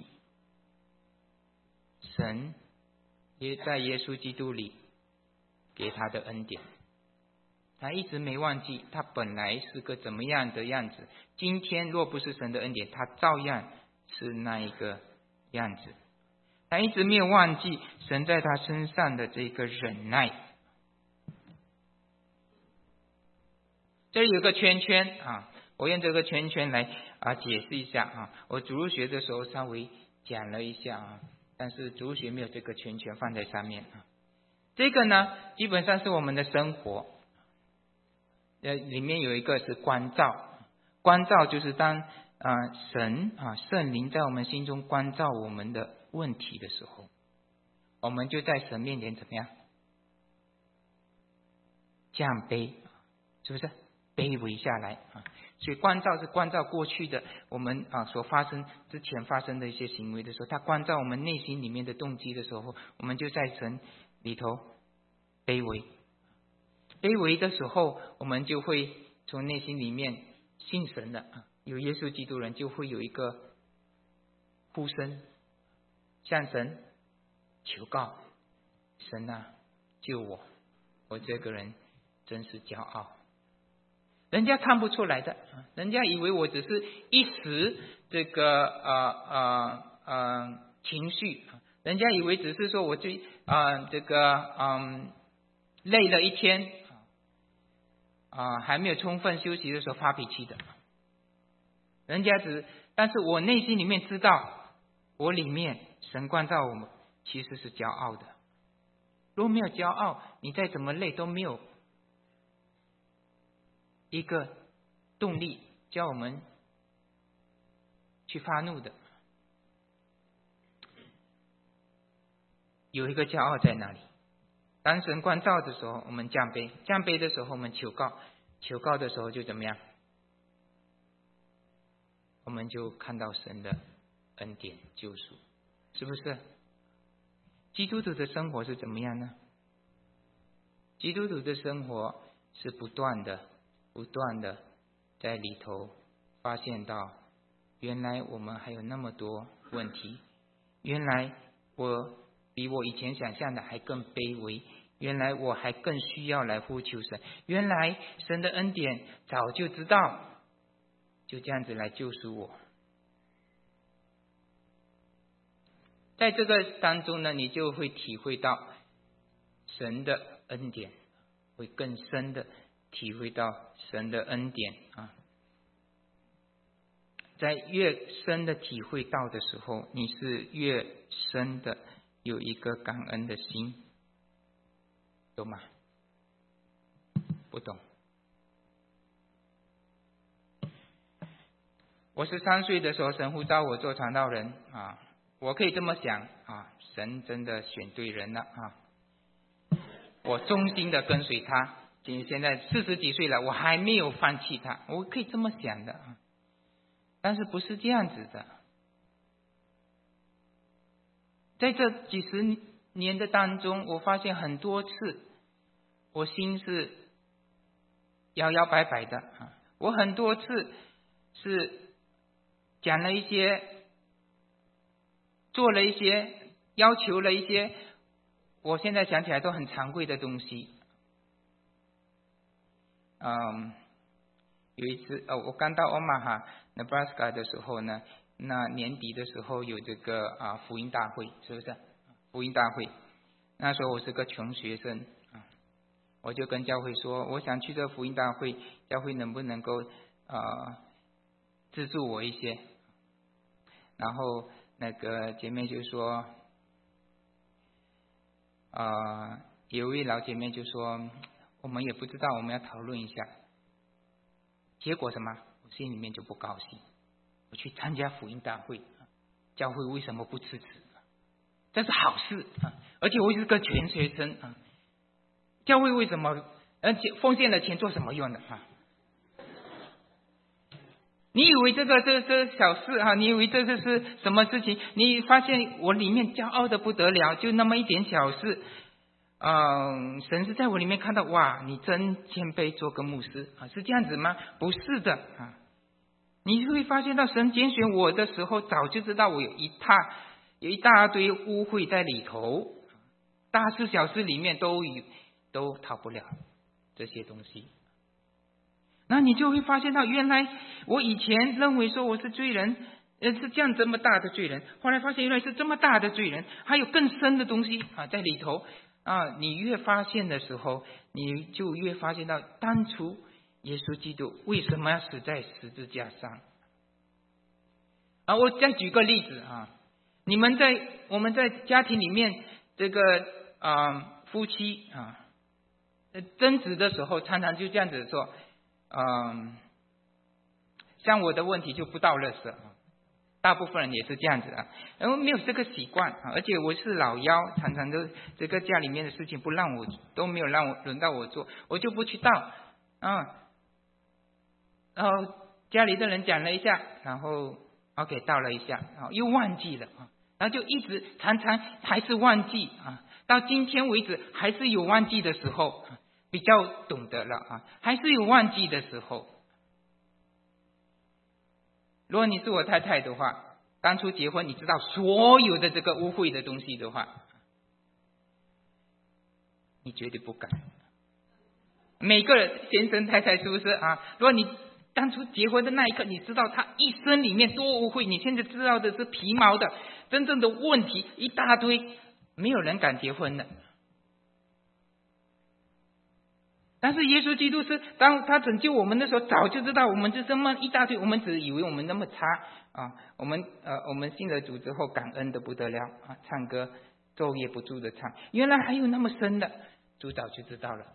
神也在耶稣基督里给他的恩典。 他一直没忘记他本来是个怎么样的样子。今天若不是神的恩典，他照样是那一个样子。他一直没有忘记神在他身上的这个忍耐。这里有个圈圈啊，我用这个圈圈来解释一下啊。我主日学的时候稍微讲了一下啊，但是主日学没有这个圈圈放在上面啊。这个呢，基本上是我们的生活，里面有一个是关照。关照就是当神圣灵在我们心中关照我们的问题的时候，我们就在神面前怎么样？降卑，是不是？卑微下来啊。所以关照是关照过去的我们所发生之前发生的一些行为的时候，他关照我们内心里面的动机的时候，我们就在神里头卑微。卑微的时候，我们就会从内心里面信神的有耶稣基督人就会有一个呼声，向神求告，神啊，救我，我这个人真是骄傲。人家看不出来的，人家以为我只是一时这个情绪，人家以为只是说我就累了一天还没有充分休息的时候发脾气的。人家但是我内心里面知道，我里面神关照我们其实是骄傲的。如果没有骄傲，你再怎么累都没有一个动力叫我们去发怒的。有一个骄傲在哪里？当神关照的时候，我们降卑；降卑的时候，我们求告；求告的时候就怎么样？我们就看到神的恩典救赎，是不是？基督徒的生活是怎么样呢？基督徒的生活是不断的在里头发现到，原来我们还有那么多问题，原来我比我以前想象的还更卑微，原来我还更需要来呼求神，原来神的恩典早就知道，就这样子来救赎我。在这个当中呢，你就会体会到神的恩典，会更深的体会到神的恩典在越深的体会到的时候，你是越深的有一个感恩的心，懂吗？不懂。我13岁的时候，神呼召我做传道人我可以这么想神真的选对人了我忠心的跟随他，现在40几岁了，我还没有放弃他，我可以这么想的但是不是这样子的。在这几十年的当中，我发现很多次我心是摇摇摆摆的我很多次是讲了一些，做了一些，要求了一些，我现在想起来都很惭愧的东西。有一次我刚到 Omaha Nebraska 的时候呢，那年底的时候有这个福音大会，是不是？福音大会，那时候我是个穷学生我就跟教会说，我想去这福音大会，教会能不能够资助我一些？然后那个姐妹就说有一位老姐妹就说，我们也不知道，我们要讨论一下。结果什么？我心里面就不高兴。我去参加福音大会，教会为什么不支持？这是好事而且我是个全学生教会为什么奉献了钱做什么用的你以为这小事你以为这是什么事情？你发现我里面骄傲的不得了，就那么一点小事神是在我里面看到，哇，你真谦卑，做个牧师是这样子吗？不是的你会发现到神拣选我的时候，早就知道我有一大堆污秽在里头，大事小事里面都逃不了。 这些东西。那你就会发现到，原来我以前认为说我是罪人，是这么大的罪人，后来发现原来是这么大的罪人，还有更深的东西在里头你越发现的时候，你就越发现到当初耶稣基督为什么要死在十字架上我再举个例子我们在家庭里面这个夫妻争执的时候，常常就这样子说像我的问题就不倒垃圾，大部分人也是这样子然后没有这个习惯而且我是老幺，常常都这个家里面的事情都没有轮到我做，我就不去倒然后家里的人讲了一下，然后OK 倒了一下，然后又忘记了然后就一直常常还是忘记到今天为止还是有忘记的时候，比较懂得了还是有忘记的时候。如果你是我太太的话，当初结婚你知道所有的这个污秽的东西的话，你绝对不敢。每个先生太太是不是如果你当初结婚的那一刻，你知道他一生里面多污秽，你现在知道的是皮毛的，真正的问题一大堆，没有人敢结婚的。但是耶稣基督是当他拯救我们的时候，早就知道我们就这么一大堆，我们只以为我们那么差我们信了主之后感恩的不得了唱歌昼夜不住的唱，原来还有那么深的，主早就知道了。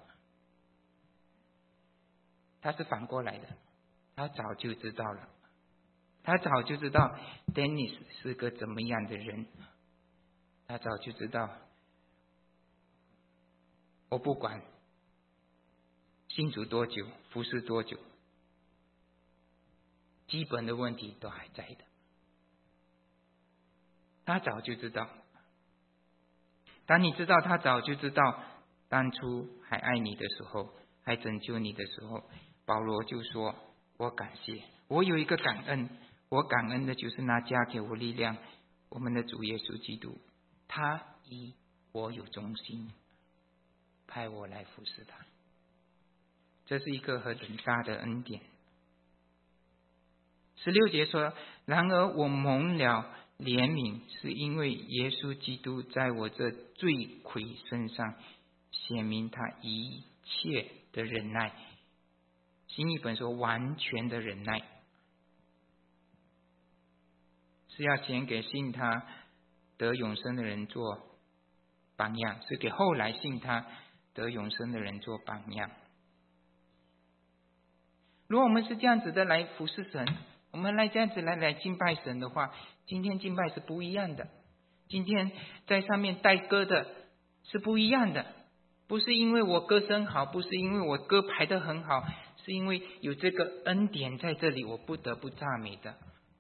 他是反过来的，他早就知道了，他早就知道 Dennis 是个怎么样的人，他早就知道我不管信主多久，服侍多久，基本的问题都还在的，他早就知道。当你知道他早就知道当初还爱你的时候，还拯救你的时候，保罗就说我感谢，我有一个感恩，我感恩的就是那加给我力量我们的主耶稣基督，他以我有忠心，派我来服侍他。这是一个很大的恩典。16节说，然而我蒙了怜悯，是因为耶稣基督在我这罪魁身上显明他一切的忍耐。新译本说完全的忍耐，是要先给信他得永生的人做榜样，是给后来信他得永生的人做榜样。如果我们是这样子的来服侍神，我们这样子来敬拜神的话，今天敬拜是不一样的。今天在上面带歌的是不一样的，不是因为我歌声好，不是因为我歌排得很好，是因为有这个恩典在这里，我不得不赞美的。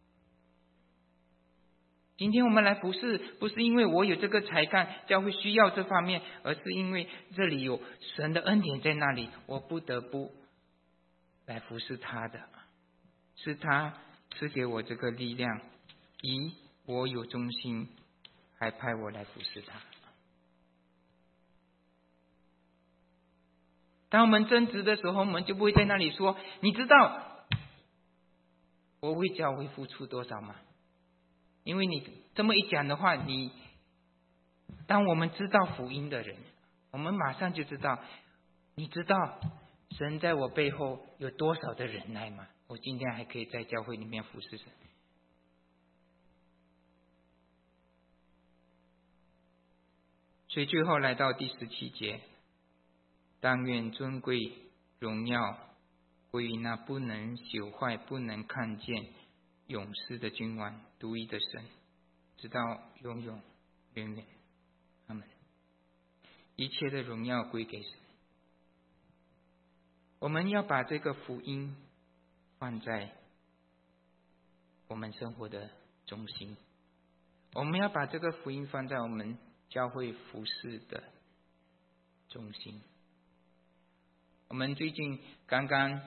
今天我们来服侍，不是因为我有这个才干，教会需要这方面，而是因为这里有神的恩典在那里，我不得不来服侍他的，是他赐给我这个力量，以我有忠心，还派我来服侍他。当我们争执的时候，我们就不会在那里说，你知道我为教会付出多少吗？因为你这么一讲的话，当我们知道福音的人，我们马上就知道，你知道神在我背后有多少的忍耐吗？我今天还可以在教会里面服侍神。所以最后来到第17节，但愿尊贵荣耀归于那不能朽坏、不能看见、永世的君王，独一的神，直到永永远远。阿们。一切的荣耀归给神。我们要把这个福音放在我们生活的中心，我们要把这个福音放在我们教会服事的中心。我们最近刚刚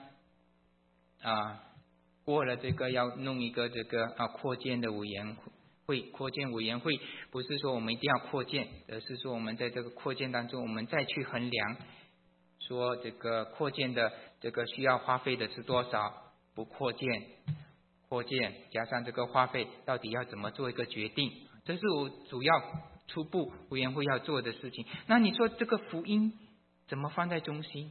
过了这个要弄一个这个扩建的委员会，扩建委员会不是说我们一定要扩建，而是说我们在这个扩建当中，我们再去衡量说这个扩建的这个需要花费的是多少，不扩建，扩建加上这个花费到底要怎么做一个决定，这是我主要初步委员会要做的事情。那你说这个福音怎么放在中心？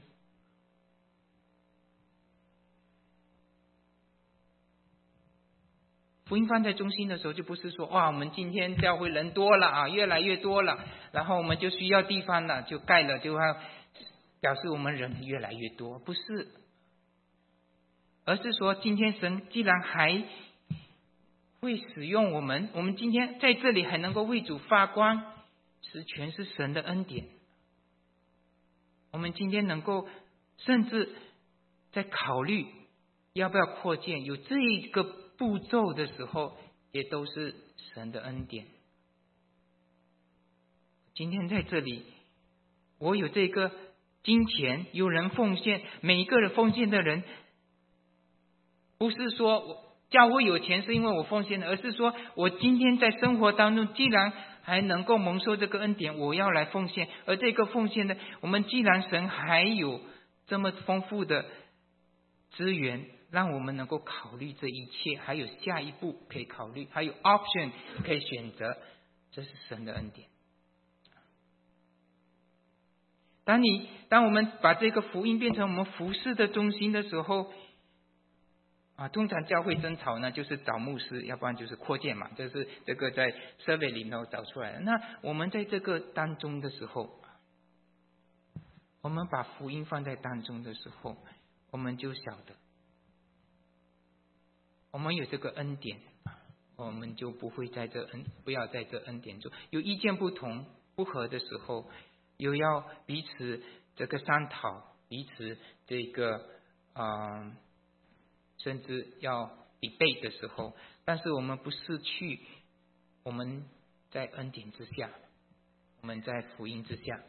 福音放在中心的时候，就不是说哇，我们今天教会人多了啊，越来越多了，然后我们就需要地方了，就盖了，就要表示我们人越来越多，不是，而是说今天神既然还会使用我们今天在这里还能够为主发光，是全是神的恩典。我们今天能够甚至在考虑要不要扩建，有这一个步骤的时候，也都是神的恩典。今天在这里，我有这个金钱，有人奉献，每一个人奉献的人，不是说我教会有钱是因为我奉献的，而是说我今天在生活当中，既然还能够蒙受这个恩典，我要来奉献。而这个奉献呢，我们既然神还有这么丰富的资源，让我们能够考虑这一切，还有下一步可以考虑，还有 option 可以选择，这是神的恩典。当我们把这个福音变成我们服事的中心的时候，通常教会争吵呢，就是找牧师，要不然就是扩建嘛，这是这个在 survey 里头找出来的。那我们在这个当中的时候，我们把福音放在当中的时候，我们就晓得我们有这个恩典，我们就不要在这恩典中有意见不同不合的时候，又要彼此这个商讨，彼此这个甚至要debate的时候，但是我们不失去我们在恩典之下，我们在福音之下。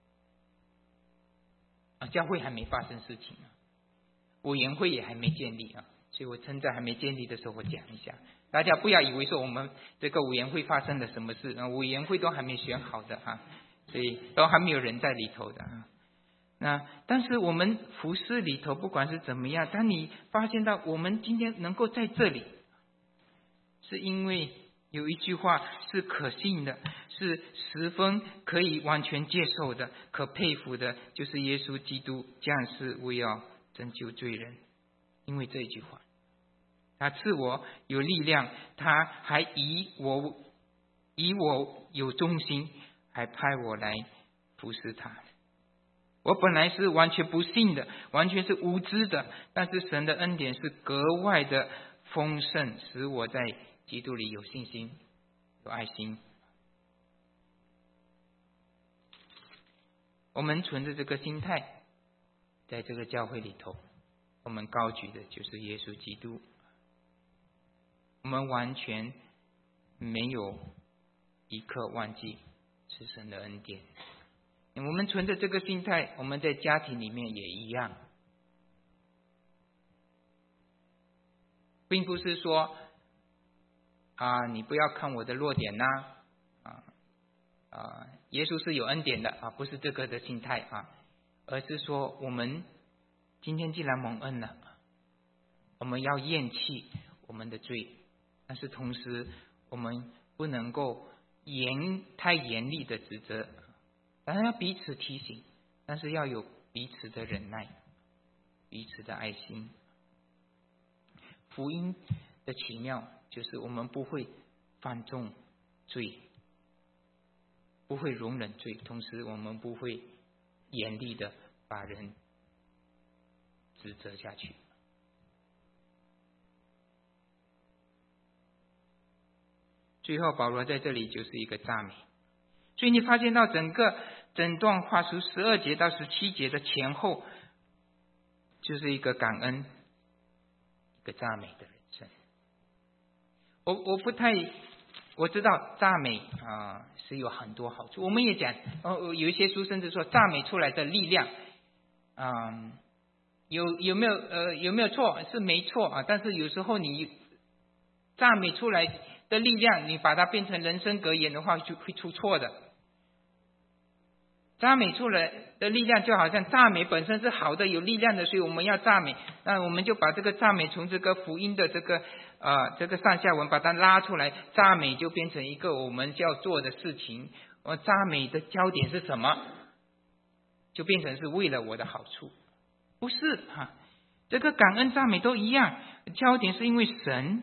教会还没发生事情，委员会也还没建立所以我趁在还没建立的时候我讲一下，大家不要以为说我们这个委员会发生了什么事，委员会都还没选好的所以都还没有人在里头的但是我们服事里头不管是怎么样，当你发现到我们今天能够在这里，是因为有一句话是可信的，是十分可以完全接受的，可佩服的，就是耶稣基督降世为要拯救罪人。因为这一句话，他赐我有力量，他还以我有忠心，还派我来服侍他。我本来是完全不信的，完全是无知的，但是神的恩典是格外的丰盛，使我在基督里有信心，有爱心。我们存着这个心态，在这个教会里头，我们高举的就是耶稣基督，我们完全没有一刻忘记是神的恩典。我们存着这个心态，我们在家庭里面也一样，并不是说你不要看我的弱点耶稣是有恩典的不是这个的心态而是说我们今天既然蒙恩了，我们要厌弃我们的罪，但是同时我们不能够太严厉的指责，当然要彼此提醒，但是要有彼此的忍耐，彼此的爱心。福音的奇妙就是我们不会放纵罪，不会容忍罪，同时我们不会严厉的把人指责下去。最后保罗在这里就是一个赞美，所以你发现到整段话书12节到17节的前后，就是一个感恩，一个赞美的人生。我知道赞美是有很多好处，我们也讲有一些书甚至说赞美出来的力量有没有错是没错但是有时候你赞美出来的力量，你把它变成人生格言的话，就会出错的。 赞美出来的力量就好像赞美本身是好的有力量的，所以我们要赞美。那我们就把这个赞美从这个福音的这个上下文把它拉出来，赞美就变成一个我们要做的事情。赞美的焦点是什么？就变成是为了我的好处，不是这个感恩赞美都一样，焦点是因为神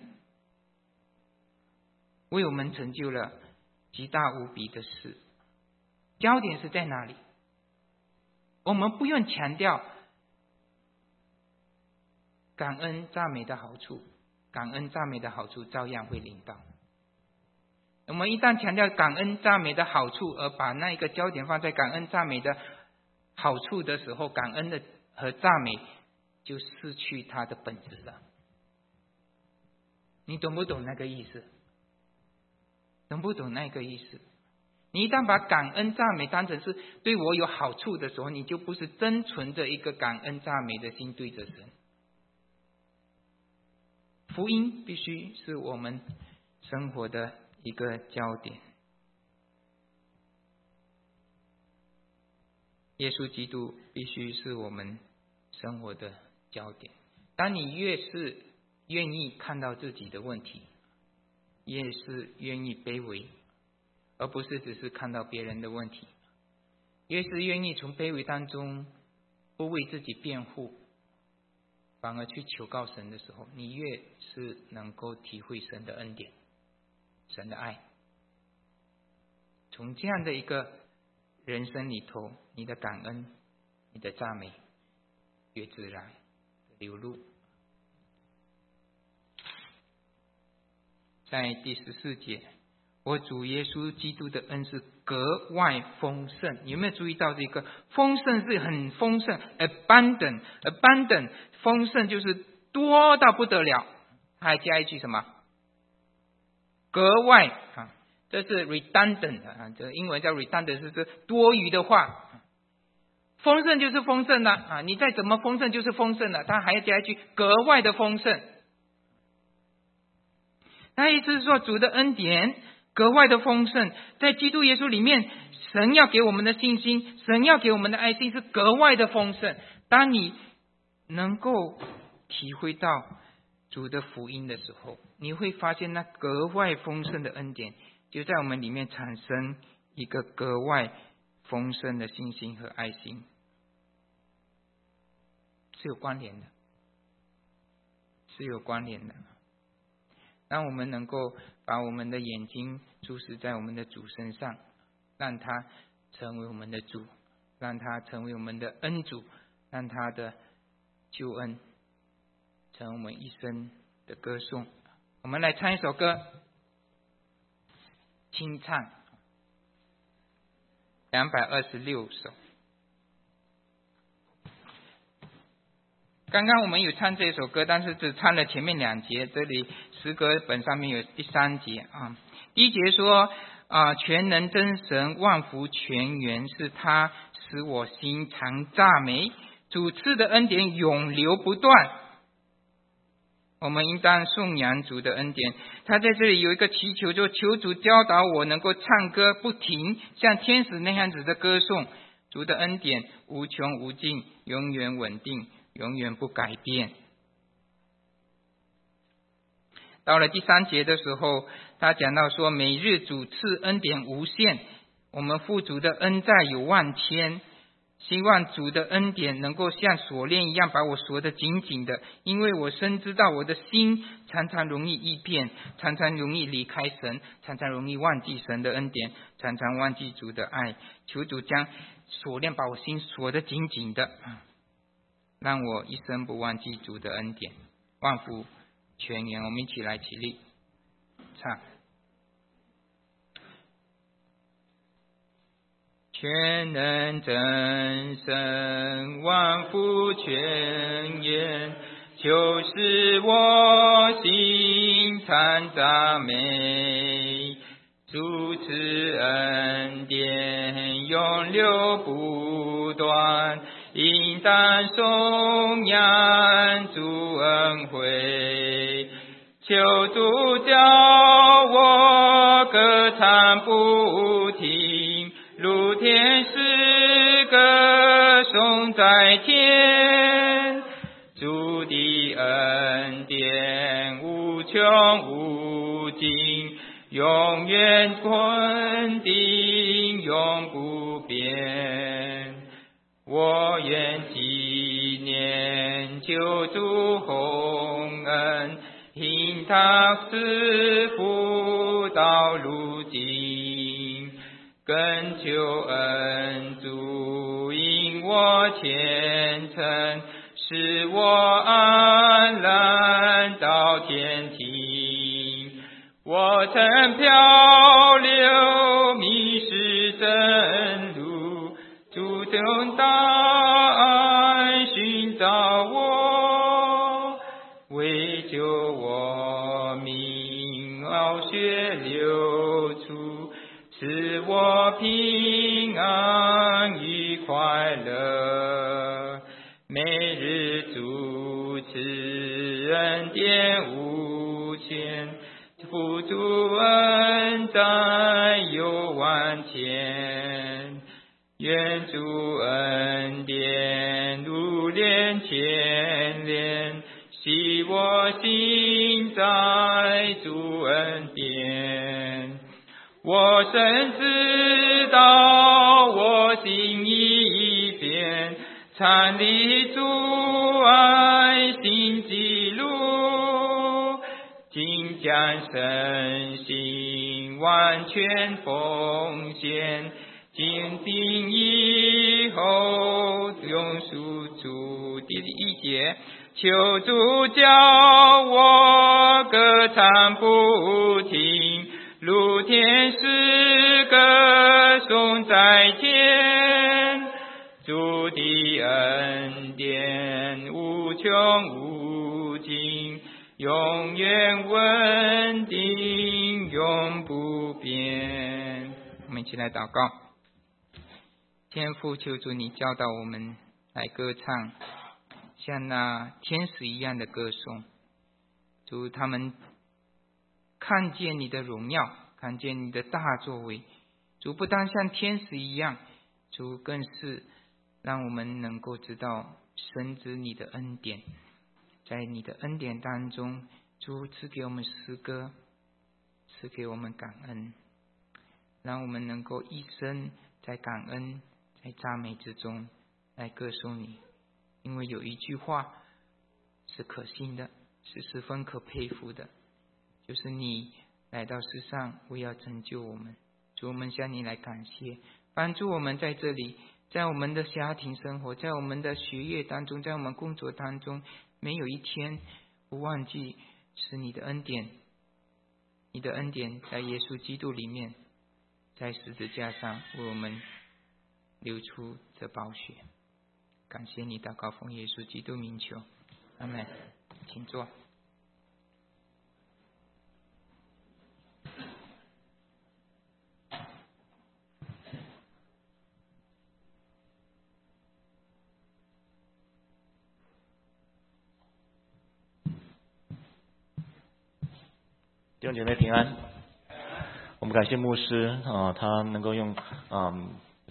为我们成就了极大无比的事。焦点是在哪里？我们不用强调感恩赞美的好处，感恩赞美的好处照样会临到。我们一旦强调感恩赞美的好处，而把那一个焦点放在感恩赞美的好处的时候，感恩的和赞美就失去它的本质了。你懂不懂那个意思？懂不懂那个意思？你一旦把感恩赞美当成是对我有好处的时候，你就不是真存着一个感恩赞美的心对着神。福音必须是我们生活的一个焦点。耶稣基督必须是我们生活的焦点。当你越是愿意看到自己的问题，越是愿意卑微，而不是只是看到别人的问题，越是愿意从卑微当中不为自己辩护，反而去求告神的时候，你越是能够体会神的恩典，神的爱。从这样的一个人生里头，你的感恩，你的赞美越自然流露。在第14节，我主耶稣基督的恩是格外丰盛。有没有注意到这个丰盛是很丰盛 abundant 丰盛就是多到不得了，他还加一句什么格外这是 redundant 这英文叫 redundant， 是多余的话。丰盛就是丰盛了你再怎么丰盛就是丰盛了，他还要加一句格外的丰盛。那意思是说，主的恩典格外的丰盛，在基督耶稣里面，神要给我们的信心，神要给我们的爱心是格外的丰盛。当你能够体会到主的福音的时候，你会发现那格外丰盛的恩典就在我们里面产生一个格外丰盛的信心和爱心，是有关联的，是有关联的。让我们能够把我们的眼睛注视在我们的主身上，让他成为我们的主，让他成为我们的恩主，让他的救恩成为我们一生的歌颂。我们来唱一首歌，清唱226首。刚刚我们有唱这首歌，但是只唱了前面2节，这里诗歌本上面有第3节第1节说全能真神万福全源，是他使我心常赞美，主赐的恩典永流不断。我们应当颂扬主的恩典。他在这里有一个祈求，就求主教导我能够唱歌不停，像天使那样子的歌颂。主的恩典无穷无尽，永远稳定，永远不改变。到了第3节的时候，他讲到说，每日主赐恩典无限，我们父主的恩在有万千。希望主的恩典能够像锁链一样把我锁得紧紧的，因为我深知道我的心常常容易易变，常常容易离开神，常常容易忘记神的恩典，常常忘记主的爱。求主将锁链把我心锁得紧紧的，让我一生不忘记主的恩典。万福全源，我们一起来起立唱。全能真神万福全源，就是我心常赞美，主赐恩典永流不断，应当颂扬主恩惠，求主叫我歌唱不停，如天使颂在天。主的恩典无穷无尽，永远稳定，永不变。我愿纪念救主洪恩，因他赐福到如今，更求恩主引我虔诚，使我安然到天庭。我曾漂流，迷失真路，主从大爱寻找我，为救我命宝血流出，使我平安与快乐。每日主慈恩典无限，付诸恩在有万千。愿主恩典如连牵连，系我心在主恩典。我深知道我心已变，参历主爱心记录，竟将身心完全奉献，坚定以后永属主。第一节，求主教我歌唱不停，如天使歌颂在天。主的恩典无穷无尽，永远稳定，永不变。我们一起来祷告。天父，求主你教导我们来歌唱，像那天使一样的歌颂。主，他们看见你的荣耀，看见你的大作为。主，不单像天使一样，主更是让我们能够知道深知你的恩典。在你的恩典当中，主赐给我们诗歌，赐给我们感恩，让我们能够一生在感恩在赞美之中来歌颂你。因为有一句话是可信的，是十分可佩服的，就是你来到世上为要拯救我们。主，我们向你来感谢，帮助我们在这里，在我们的家庭生活，在我们的学业当中，在我们工作当中，没有一天不忘记是你的恩典。你的恩典在耶稣基督里面，在十字架上为我们流出这宝血。感谢你，祷告奉耶稣基督名求，阿们。请坐。 弟兄姐妹平安。我们感谢牧师他能够用